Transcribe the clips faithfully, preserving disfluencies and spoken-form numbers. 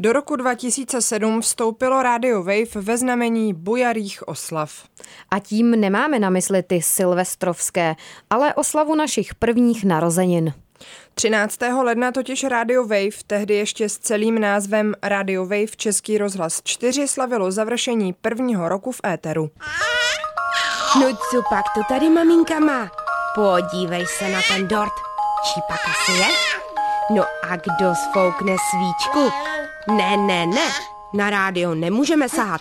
Do roku dva tisíce sedm vstoupilo Radio Wave ve znamení bujarých oslav. A tím nemáme na mysli ty silvestrovské, ale oslavu našich prvních narozenin. třináctého ledna totiž Radio Wave, tehdy ještě s celým názvem Radio Wave Český rozhlas čtyři, slavilo završení prvního roku v éteru. No co pak to tady maminka má? Podívej se na ten dort. Čí pak asi je? No a kdo sfoukne svíčku? Ne, ne, ne. Na rádio nemůžeme sahat.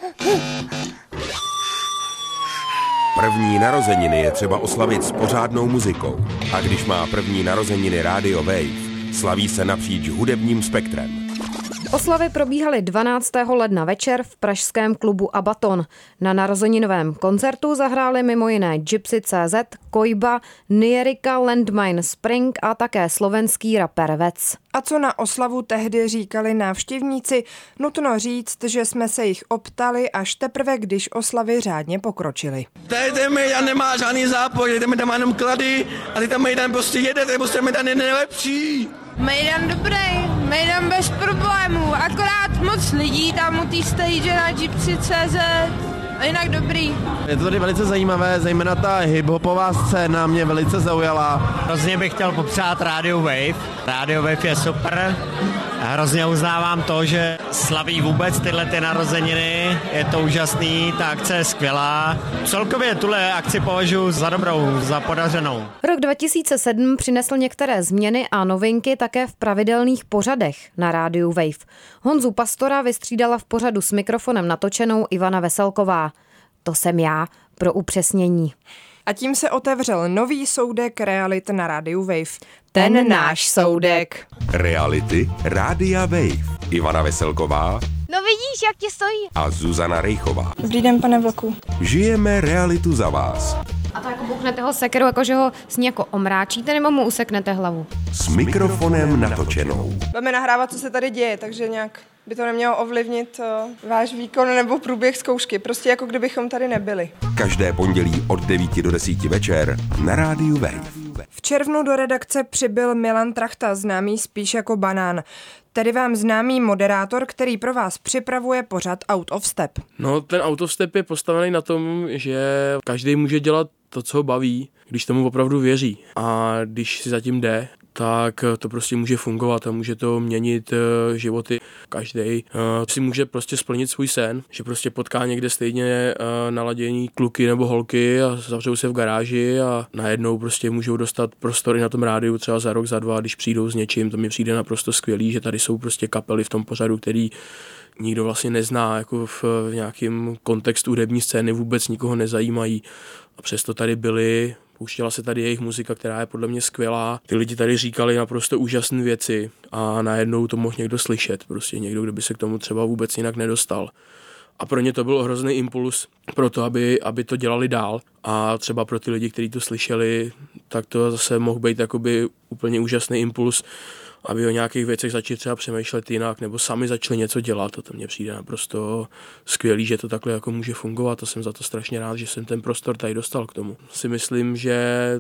První narozeniny je třeba oslavit s pořádnou muzikou. A když má první narozeniny Radio Wave, slaví se napříč hudebním spektrem. Oslavy probíhaly dvanáctého ledna večer v pražském klubu Abaton. Na narozeninovém koncertu zahráli mimo jiné Gypsy tečka cé zet, Kojba, Nierika, Landmine Spring a také slovenský rapper Vec. A co na oslavu tehdy říkali návštěvníci? Nutno říct, že jsme se jich optali až teprve, když oslavy řádně pokročily. Tady ten Mejdan nemá žádný zápor, jdeme tam jenom klady, ale ten Mejdan prostě jede, ten prostě Mejdan je nejlepší. Mejdan dobrý, Mejdan bez problémů, akorát moc lidí tam u té stage na Gypsy tečka cé zet a jinak dobrý. Je to tady velice zajímavé, zejména ta hip-hopová scéna mě velice zaujala. Hrozně bych chtěl popřát Radio Wave. Radio Wave je super. A hrozně uznávám to, že slaví vůbec tyhle ty narozeniny. Je to úžasný, ta akce je skvělá. Celkově tuhle akci považuji za dobrou, za podařenou. Rok dva tisíce sedm přinesl některé změny a novinky také v pravidelných pořadech na rádiu Wave. Honzu Pastora vystřídala v pořadu s mikrofonem natočenou Ivana Veselková. To jsem já, pro upřesnění. A tím se otevřel nový soudek realit na rádiu Wave. Ten náš soudek. Reality Rádia Wave. Ivana Veselková. No vidíš, jak ti stojí. A Zuzana Rejchová. Dobrý den, pane Vlku. Žijeme realitu za vás. A to jako bouchnete ho sekeru, jakože ho s ní jako omráčíte, nebo mu useknete hlavu? S mikrofonem natočenou. Budeme nahrávat, co se tady děje, takže nějak by to nemělo ovlivnit uh, váš výkon nebo průběh zkoušky. Prostě jako kdybychom tady nebyli. Každé pondělí od devíti do desíti večer na rádiu Wave. V červnu do redakce přibyl Milan Trachta, známý spíš jako Banán. Tedy vám známý moderátor, který pro vás připravuje pořad Out of Step. No, ten Out of Step je postavený na tom, že každý může dělat to, co ho baví, když tomu opravdu věří. A když si zatím jde, tak to prostě může fungovat a může to měnit uh, životy. Každý uh, si může prostě splnit svůj sen, že prostě potká někde stejně uh, naladění kluky nebo holky a zavřou se v garáži a najednou prostě můžou dostat prostory na tom rádiu třeba za rok, za dva, když přijdou s něčím. To mi přijde naprosto skvělý, že tady jsou prostě kapely v tom pořadu, který nikdo vlastně nezná, jako v, v nějakém kontextu hudební scény vůbec nikoho nezajímají. A přesto tady byli, pouštěla se tady jejich muzika, která je podle mě skvělá. Ty lidi tady říkali naprosto úžasné věci a najednou to mohl někdo slyšet. Prostě někdo, kdo by se k tomu třeba vůbec jinak nedostal. A pro ně to byl hrozný impuls pro to, aby, aby to dělali dál. A třeba pro ty lidi, kteří to slyšeli, tak to zase mohl být jakoby úplně úžasný impuls, aby o nějakých věcech začali třeba přemýšlet jinak, nebo sami začali něco dělat. A to mně přijde naprosto skvělý, že to takhle jako může fungovat a jsem za to strašně rád, že jsem ten prostor tady dostal k tomu. Si myslím, že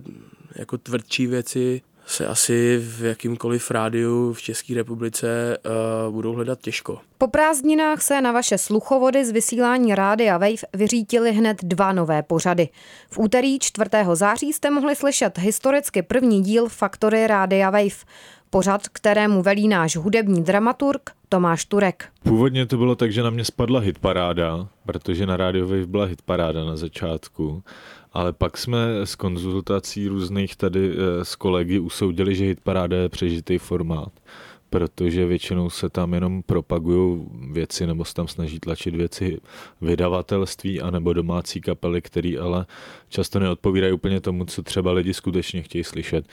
jako tvrdší věci se asi v jakýmkoliv rádiu v České republice uh, budou hledat těžko. Po prázdninách se na vaše sluchovody z vysílání Rádia Wave vyřítily hned dva nové pořady. V úterý čtvrtého září jste mohli slyšet historicky první díl Faktory Rádia Wave. Pořad, kterému velí náš hudební dramaturg Tomáš Turek. Původně to bylo tak, že na mě spadla hitparáda, protože na Radio Wave byla hitparáda na začátku, ale pak jsme s konzultací různých tady s kolegy usoudili, že hitparáda je přežitý formát, protože většinou se tam jenom propagují věci nebo se tam snaží tlačit věci vydavatelství anebo domácí kapely, který ale často neodpovídají úplně tomu, co třeba lidi skutečně chtějí slyšet.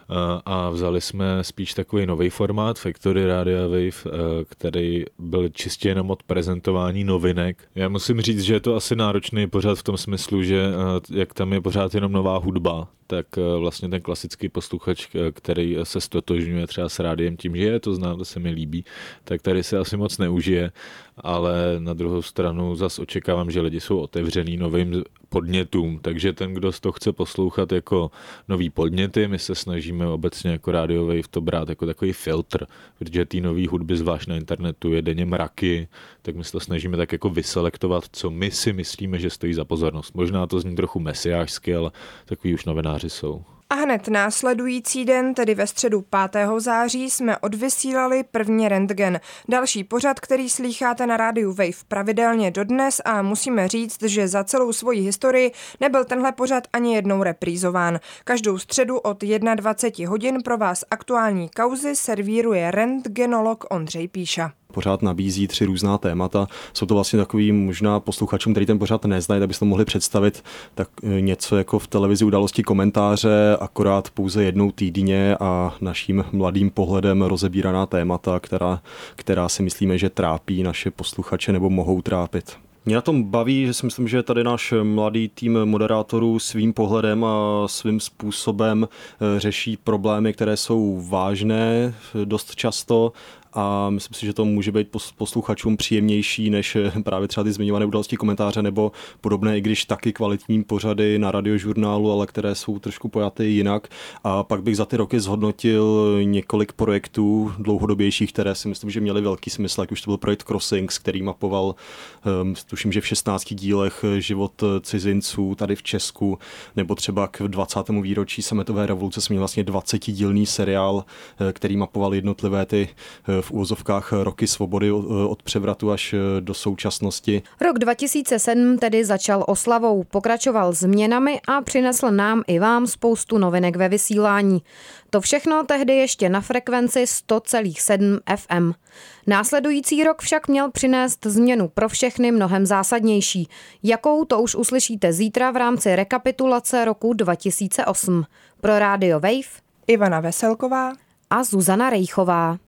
A vzali jsme spíš takový nový formát Factory Radio Wave, který byl čistě jenom od prezentování novinek. Já musím říct, že je to asi náročný pořad v tom smyslu, že jak tam je pořád jenom nová hudba, tak vlastně ten klasický posluchač, který se stotožňuje třeba s rádiem tím, že je to znám, to se mi líbí, tak tady se asi moc neužije, ale na druhou stranu zas očekávám, že lidi jsou otevřený novým podnětům, takže ten, kdo to chce poslouchat jako nový podněty, my se snažíme obecně jako Radio Wave to brát jako takový filtr, protože té nový hudby zvlášť na internetu je denně mraky, tak my se to snažíme tak jako vyselektovat, co my si myslíme, že stojí za pozornost. Možná to zní trochu mesiářsky, ale takový už novináři jsou. A hned následující den, tedy ve středu pátého září, jsme odvysílali první Rentgen. Další pořad, který slýcháte na rádiu Wave pravidelně dodnes a musíme říct, že za celou svoji historii nebyl tenhle pořad ani jednou reprízován. Každou středu od dvacet jedna hodin pro vás aktuální kauzy servíruje rentgenolog Ondřej Píša. Pořád nabízí tři různá témata. Jsou to vlastně takový možná posluchačům, který ten pořád neznají, abyste to mohli představit tak něco jako v televizi Události komentáře, akorát pouze jednou týdně a naším mladým pohledem rozebíraná témata, která, která si myslíme, že trápí naše posluchače nebo mohou trápit. Mě na tom baví, že si myslím, že tady náš mladý tým moderátorů svým pohledem a svým způsobem řeší problémy, které jsou vážné dost často, a myslím si, že to může být posluchačům příjemnější než právě třeba ty zmiňované Události komentáře nebo podobné, i když taky kvalitní pořady na Radiožurnálu, ale které jsou trošku pojaté jinak. A pak bych za ty roky zhodnotil několik projektů dlouhodobějších, které si myslím, že měly velký smysl, jak už to byl projekt Crossings, který mapoval, um, tuším, že v šestnácti dílech život cizinců tady v Česku, nebo třeba k dvacátému výročí sametové revoluce jsme měli vlastně dvacetidílný seriál, který mapoval jednotlivé ty v úvozovkách roky svobody od převratu až do současnosti. Rok dva tisíce sedm tedy začal oslavou, pokračoval změnami a přinesl nám i vám spoustu novinek ve vysílání. To všechno tehdy ještě na frekvenci sto celá sedm F M. Následující rok však měl přinést změnu pro všechny mnohem zásadnější. Jakou, to už uslyšíte zítra v rámci rekapitulace roku dva tisíce osm. Pro Radio Wave Ivana Veselková a Zuzana Rejchová.